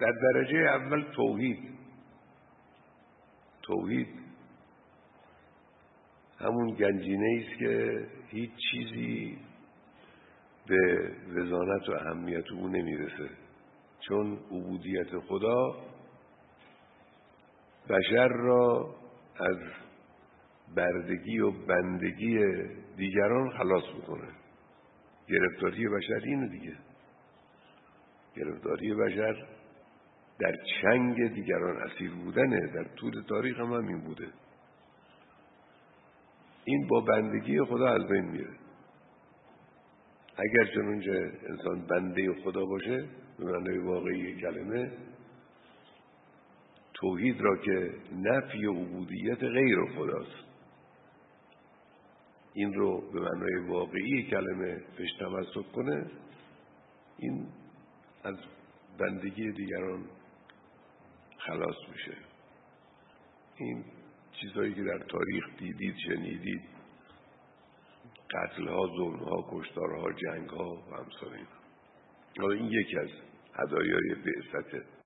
در درجه اول توحید همون گنجینه است که هیچ چیزی به وزانت و اهمیت او نمیرسه، چون عبودیت خدا بشر را از بردگی و بندگی دیگران خلاص میکنه. گرفتاری بشر اینه دیگه، گرفتاری بشر در چنگ دیگران اسیر بودنه. در طول تاریخ هم همین بوده. این با بندگی خدا از بین میره. اگر چنانچه انسان بنده خدا باشه به معنای واقعی کلمه، توحید را که نفی عبودیت غیر خداست، این رو به معنای واقعی کلمه بهش تمسک کنه، این از بندگی دیگران خلاص میشه. این چیزهایی که در تاریخ دیدید، شنیدید، قتل‌ها، ظلم‌ها، کشتارها، جنگ‌ها و امثال اینا. این یکی از هدایای بعثته.